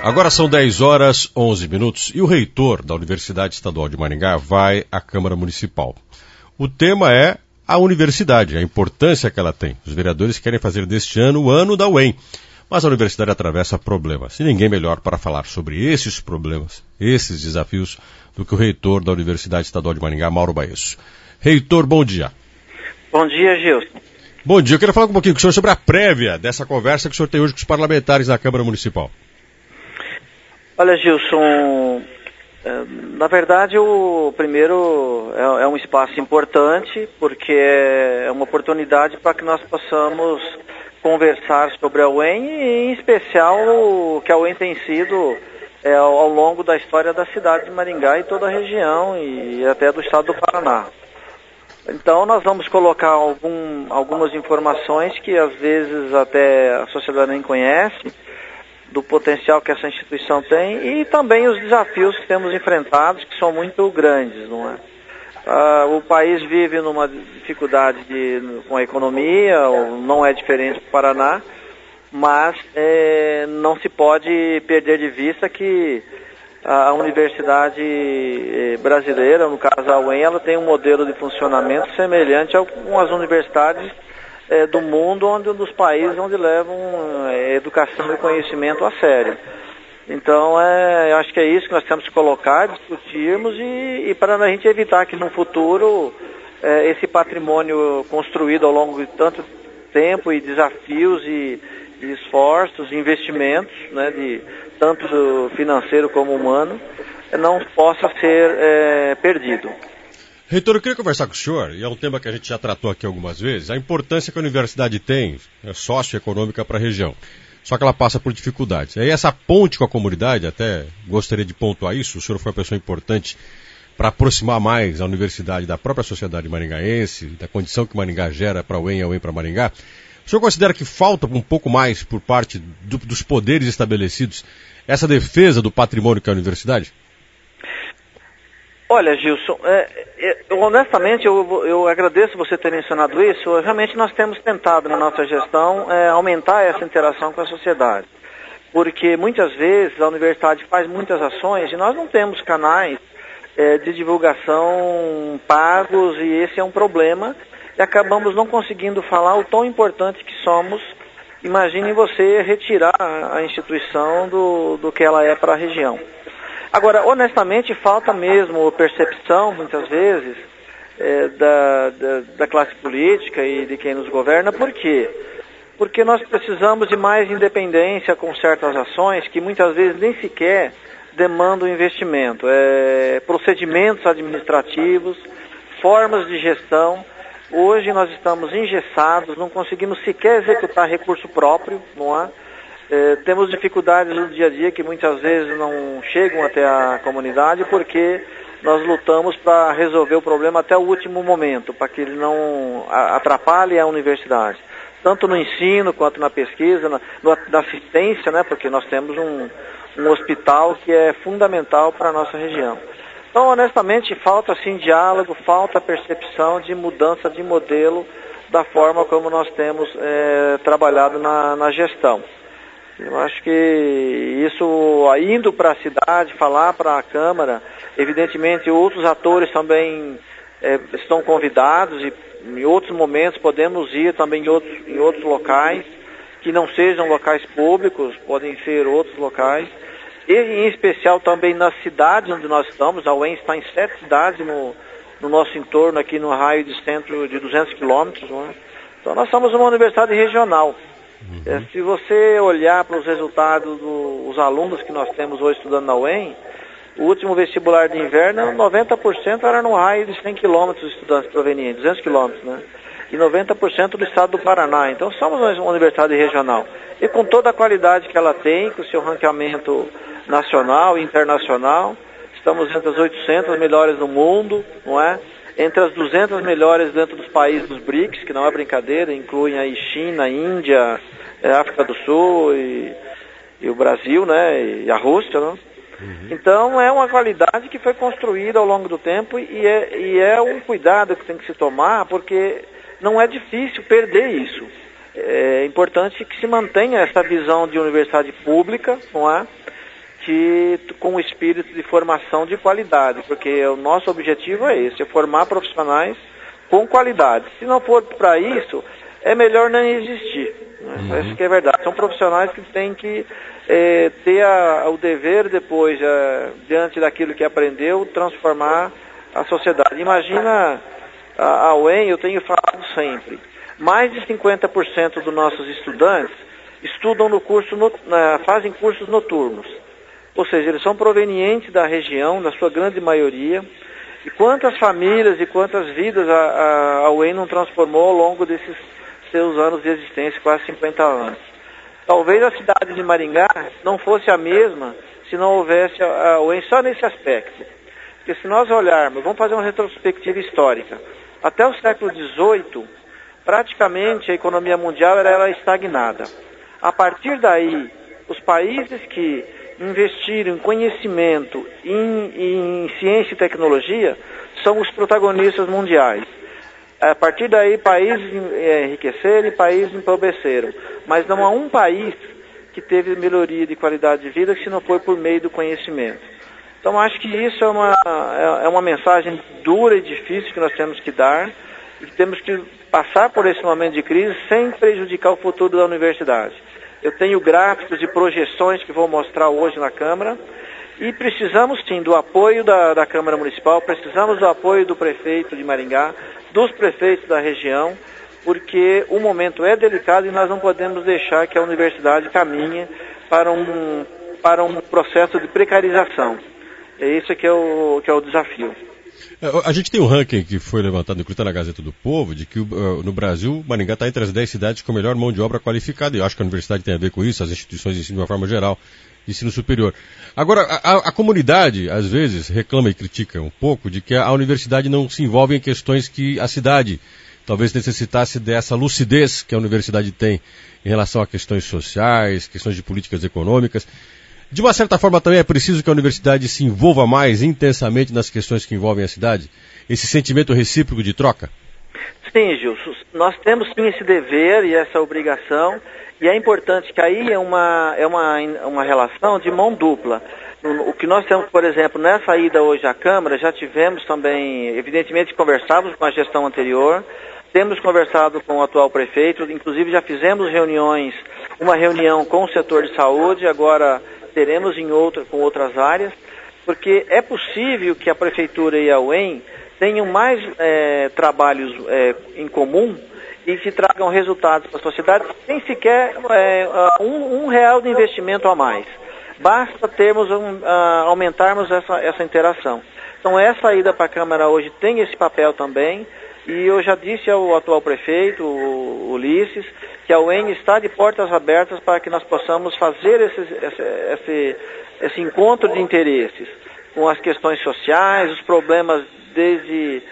Agora são 10 horas 11 minutos e o reitor da Universidade Estadual de Maringá vai à Câmara Municipal. O tema é a universidade, a importância que ela tem. Os vereadores querem fazer deste ano o ano da UEM, mas a universidade atravessa problemas. E ninguém melhor para falar sobre esses problemas, esses desafios, do que o reitor da Universidade Estadual de Maringá, Mauro Baesso. Reitor, bom dia. Bom dia, Gilson. Bom dia, eu quero falar um pouquinho com o senhor sobre a prévia dessa conversa que o senhor tem hoje com os parlamentares da Câmara Municipal. Olha, Gilson, na verdade o primeiro é um espaço importante, porque é uma oportunidade para que nós possamos conversar sobre a UEM e, em especial, o que a UEM tem sido ao longo da história da cidade de Maringá e toda a região e até do estado do Paraná. Então nós vamos colocar algumas informações que às vezes até a sociedade nem conhece, do potencial que essa instituição tem e também os desafios que temos enfrentados, que são muito grandes, não é? O país vive numa dificuldade com a economia, não é diferente do Paraná, mas não se pode perder de vista que a universidade brasileira, no caso a UEM, ela tem um modelo de funcionamento semelhante com as universidades do mundo, dos países onde levam educação e conhecimento a sério. Então, eu acho que é isso que nós temos que colocar, discutirmos e para a gente evitar que no futuro esse patrimônio construído ao longo de tanto tempo e desafios e esforços, investimentos, né, tanto financeiro como humano, não possa ser perdido. Reitor, eu queria conversar com o senhor, e é um tema que a gente já tratou aqui algumas vezes, a importância que a universidade tem, socioeconômica para a região. Só que ela passa por dificuldades. E aí essa ponte com a comunidade, até gostaria de pontuar isso, o senhor foi uma pessoa importante para aproximar mais a universidade da própria sociedade maringaense, da condição que Maringá gera para a UEM e a UEM para Maringá. O senhor considera que falta um pouco mais por parte dos poderes estabelecidos essa defesa do patrimônio que é a universidade? Olha, Gilson, honestamente eu agradeço você ter mencionado isso. Realmente nós temos tentado na nossa gestão aumentar essa interação com a sociedade, porque muitas vezes a universidade faz muitas ações e nós não temos canais de divulgação pagos e esse é um problema e acabamos não conseguindo falar o tão importante que somos. Imagine você retirar a instituição do que ela é para a região. Agora, honestamente, falta mesmo percepção, muitas vezes, da classe política e de quem nos governa. Por quê? Porque nós precisamos de mais independência com certas ações que muitas vezes nem sequer demandam investimento. Procedimentos administrativos, formas de gestão. Hoje nós estamos engessados, não conseguimos sequer executar recurso próprio, não há? Temos dificuldades no dia a dia que muitas vezes não chegam até a comunidade porque nós lutamos para resolver o problema até o último momento, para que ele não atrapalhe a universidade, tanto no ensino quanto na pesquisa, na assistência, né, porque nós temos um hospital que é fundamental para a nossa região. Então, honestamente, falta sim diálogo, falta percepção de mudança de modelo da forma como nós temos trabalhado na gestão. Eu acho que isso, indo para a cidade, falar para a Câmara, evidentemente outros atores também estão convidados e em outros momentos podemos ir também em outros locais, que não sejam locais públicos, podem ser outros locais, e em especial também nas cidades onde nós estamos. A UEM está em 7 cidades no nosso entorno, aqui no raio de centro de 200 quilômetros, não é? Então nós somos uma universidade regional. Se você olhar para os resultados dos alunos que nós temos hoje estudando na UEM, o último vestibular de inverno, 90% era no raio de 100 quilômetros de estudantes provenientes, 200 quilômetros, né? E 90% do estado do Paraná. Então somos uma universidade regional. E com toda a qualidade que ela tem, com o seu ranqueamento nacional e internacional, estamos entre as 800 melhores do mundo, não é? Entre as 200 melhores dentro dos países dos BRICS, que não é brincadeira, incluem aí China, Índia, África do Sul e o Brasil, né, e a Rússia, né? Então é uma qualidade que foi construída ao longo do tempo e é um cuidado que tem que se tomar, porque não é difícil perder isso. É importante que se mantenha essa visão de universidade pública, não é? com o espírito de formação de qualidade, porque o nosso objetivo é esse, é formar profissionais com qualidade. Se não for para isso, é melhor nem existir. Né? Isso que é verdade. São profissionais que têm que ter o dever depois, diante daquilo que aprendeu, transformar a sociedade. Imagina a UEM, eu tenho falado sempre, mais de 50% dos nossos estudantes estudam fazem cursos noturnos. Ou seja, eles são provenientes da região, na sua grande maioria. E quantas famílias e quantas vidas a UEM não transformou ao longo desses seus anos de existência, quase 50 anos. Talvez a cidade de Maringá não fosse a mesma se não houvesse a UEM só nesse aspecto. Porque se nós olharmos, vamos fazer uma retrospectiva histórica. Até o século XVIII, praticamente a economia mundial era estagnada. A partir daí, os países que investiram em conhecimento, em ciência e tecnologia, são os protagonistas mundiais. A partir daí, países enriqueceram e países empobreceram. Mas não há um país que teve melhoria de qualidade de vida se não foi por meio do conhecimento. Então, acho que isso é uma mensagem dura e difícil que nós temos que dar, e que temos que passar por esse momento de crise sem prejudicar o futuro da universidade. Eu tenho gráficos e projeções que vou mostrar hoje na Câmara, e precisamos sim do apoio da Câmara Municipal, precisamos do apoio do prefeito de Maringá, dos prefeitos da região, porque o momento é delicado e nós não podemos deixar que a universidade caminhe para um processo de precarização. É isso que é o desafio. A gente tem um ranking que foi levantado inclusive na Gazeta do Povo, de que no Brasil, Maringá está entre as 10 cidades com melhor mão de obra qualificada. E eu acho que a universidade tem a ver com isso, as instituições de ensino de uma forma geral, de ensino superior. Agora, a comunidade, às vezes, reclama e critica um pouco de que a universidade não se envolve em questões que a cidade talvez necessitasse dessa lucidez que a universidade tem em relação a questões sociais, questões de políticas econômicas. De uma certa forma também é preciso que a universidade se envolva mais intensamente nas questões que envolvem a cidade? Esse sentimento recíproco de troca? Sim, Gilson. Nós temos sim esse dever e essa obrigação, e é importante que aí é uma relação de mão dupla. O que nós temos, por exemplo, nessa ida hoje à Câmara, já tivemos também, evidentemente conversávamos com a gestão anterior, temos conversado com o atual prefeito, inclusive já fizemos uma reunião com o setor de saúde, agora teremos com outras áreas, porque é possível que a Prefeitura e a UEM tenham mais trabalhos em comum e que tragam resultados para a sociedade sem sequer R$1 de investimento a mais. Basta aumentarmos essa interação. Então essa ida para a Câmara hoje tem esse papel também, e eu já disse ao atual prefeito, o Ulisses, que a UEM está de portas abertas para que nós possamos fazer esse encontro de interesses com as questões sociais, os problemas desde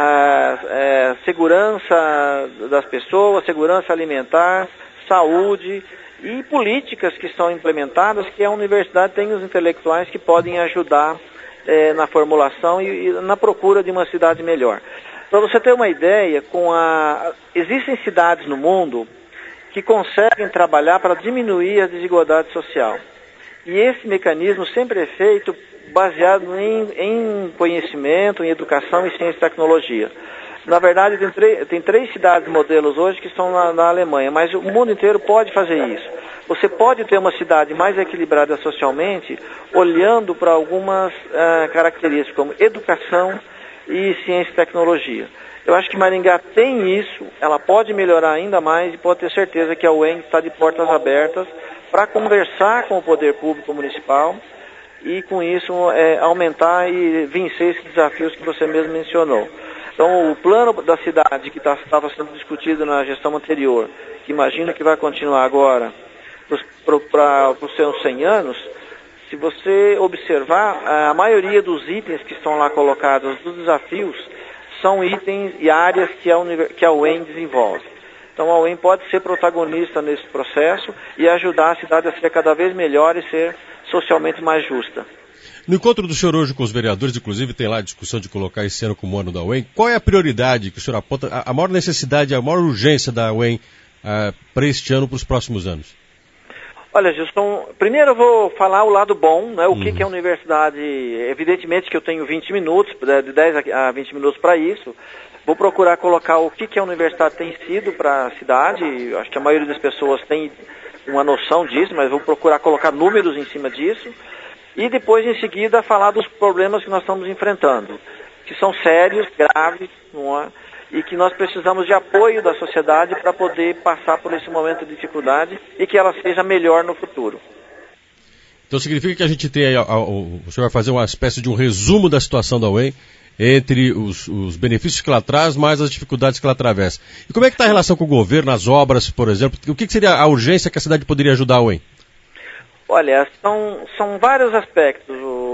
a segurança das pessoas, segurança alimentar, saúde e políticas que são implementadas, que a universidade tem os intelectuais que podem ajudar na formulação e na procura de uma cidade melhor. Para você ter uma ideia, existem cidades no mundo que conseguem trabalhar para diminuir a desigualdade social. E esse mecanismo sempre é feito baseado em conhecimento, em educação e ciência e tecnologia. Na verdade, tem 3 cidades modelos hoje que estão na Alemanha, mas o mundo inteiro pode fazer isso. Você pode ter uma cidade mais equilibrada socialmente, olhando para algumas características, como educação e ciência e tecnologia. Eu acho que Maringá tem isso, ela pode melhorar ainda mais, e pode ter certeza que a UEM está de portas abertas para conversar com o poder público municipal e, com isso, aumentar e vencer esses desafios que você mesmo mencionou. Então, o plano da cidade que estava sendo discutido na gestão anterior, que imagino que vai continuar agora para os seus 100 anos, se você observar, a maioria dos itens que estão lá colocados, dos desafios, são itens e áreas que a UEM desenvolve. Então a UEM pode ser protagonista nesse processo e ajudar a cidade a ser cada vez melhor e ser socialmente mais justa. No encontro do senhor hoje com os vereadores, inclusive tem lá a discussão de colocar esse ano como ano da UEM, qual é a prioridade que o senhor aponta, a maior necessidade, a maior urgência da UEM para este ano, para os próximos anos? Olha, Gilson, primeiro eu vou falar o lado bom, né? O que é a universidade. Evidentemente que eu tenho 20 minutos, de 10 a 20 minutos para isso. Vou procurar colocar o que a universidade tem sido para a cidade. Acho que a maioria das pessoas tem uma noção disso, mas vou procurar colocar números em cima disso. E depois, em seguida, falar dos problemas que nós estamos enfrentando, que são sérios, graves, não é? E que nós precisamos de apoio da sociedade para poder passar por esse momento de dificuldade e que ela seja melhor no futuro. Então significa que a gente tem aí, o senhor vai fazer uma espécie de um resumo da situação da UEM, entre os benefícios que ela traz, mais as dificuldades que ela atravessa. E como é que está a relação com o governo, as obras, por exemplo? O que seria a urgência que a cidade poderia ajudar a UEM? Olha, são vários aspectos,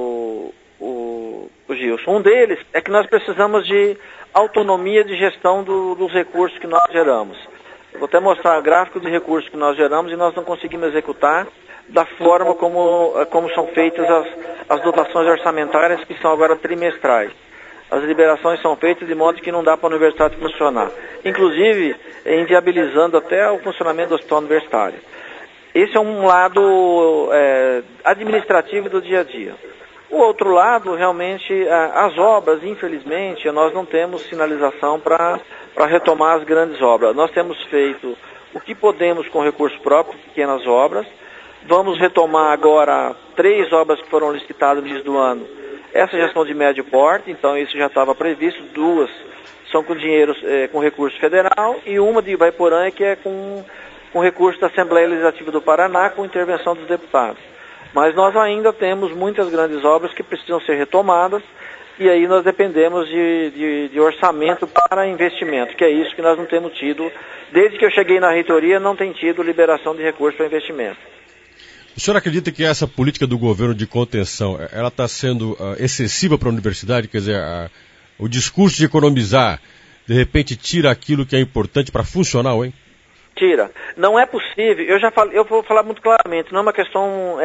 Gilson. Um deles é que nós precisamos de autonomia de gestão dos recursos que nós geramos. Eu vou até mostrar o gráfico de recursos que nós geramos e nós não conseguimos executar da forma como são feitas as dotações orçamentárias, que são agora trimestrais. As liberações são feitas de modo que não dá para a universidade funcionar, inclusive inviabilizando até o funcionamento do hospital universitário. Esse é um lado administrativo do dia a dia. O outro lado, realmente, as obras, infelizmente, nós não temos sinalização para retomar as grandes obras. Nós temos feito o que podemos com recurso próprio, pequenas obras. Vamos retomar agora 3 obras que foram licitadas no início do ano. Essas já são de médio porte, então isso já estava previsto. 2 são com dinheiro, com recurso federal, e uma de Ivaiporã que é com recurso da Assembleia Legislativa do Paraná, com intervenção dos deputados. Mas nós ainda temos muitas grandes obras que precisam ser retomadas, e aí nós dependemos de orçamento para investimento, que é isso que nós não temos tido. Desde que eu cheguei na reitoria, não tem tido liberação de recursos para investimento. O senhor acredita que essa política do governo de contenção, ela está sendo excessiva para a universidade? Quer dizer, o discurso de economizar, de repente, tira aquilo que é importante para funcionar, hein? Tira. Não é possível, eu vou falar muito claramente, não é uma questão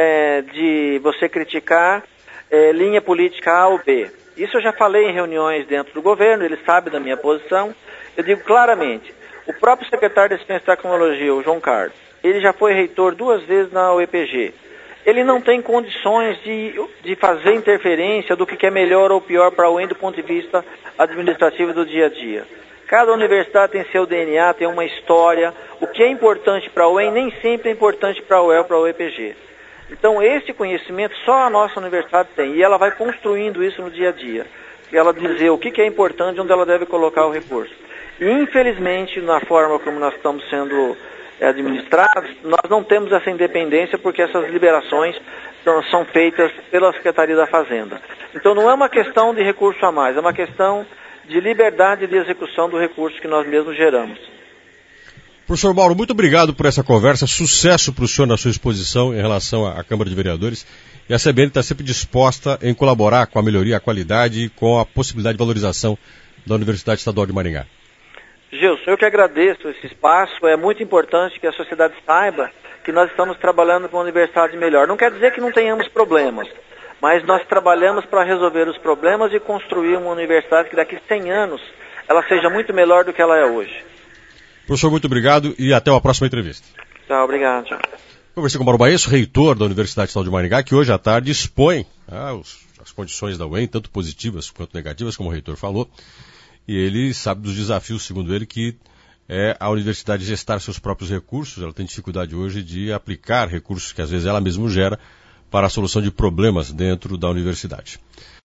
de você criticar linha política A ou B. Isso eu já falei em reuniões dentro do governo, ele sabe da minha posição. Eu digo claramente, o próprio secretário de Ciência e Tecnologia, o João Carlos, ele já foi reitor 2 vezes na UEPG. Ele não tem condições de fazer interferência do que é melhor ou pior para a UEM do ponto de vista administrativo do dia a dia. Cada universidade tem seu DNA, tem uma história. O que é importante para a UEM nem sempre é importante para a UEL, para a UEPG. Então, esse conhecimento só a nossa universidade tem. E ela vai construindo isso no dia a dia. Ela dizer o que é importante, onde ela deve colocar o recurso. E, infelizmente, na forma como nós estamos sendo administrados, nós não temos essa independência, porque essas liberações são feitas pela Secretaria da Fazenda. Então, não é uma questão de recurso a mais, é uma questão de liberdade de execução do recurso que nós mesmos geramos. Professor Mauro, muito obrigado por essa conversa, sucesso para o senhor na sua exposição em relação à Câmara de Vereadores, e a CBN está sempre disposta em colaborar com a melhoria, a qualidade e com a possibilidade de valorização da Universidade Estadual de Maringá. Gilson, eu que agradeço esse espaço. É muito importante que a sociedade saiba que nós estamos trabalhando com uma universidade melhor. Não quer dizer que não tenhamos problemas, mas nós trabalhamos para resolver os problemas e construir uma universidade que daqui a 100 anos ela seja muito melhor do que ela é hoje. Professor, muito obrigado e até uma próxima entrevista. Tchau, obrigado. Tchau. Conversei com o Mauro Baesso, reitor da Universidade Estadual de Maringá, que hoje à tarde expõe as condições da UEM, tanto positivas quanto negativas, como o reitor falou. E ele sabe dos desafios, segundo ele, que é a universidade gestar seus próprios recursos. Ela tem dificuldade hoje de aplicar recursos que às vezes ela mesma gera para a solução de problemas dentro da universidade.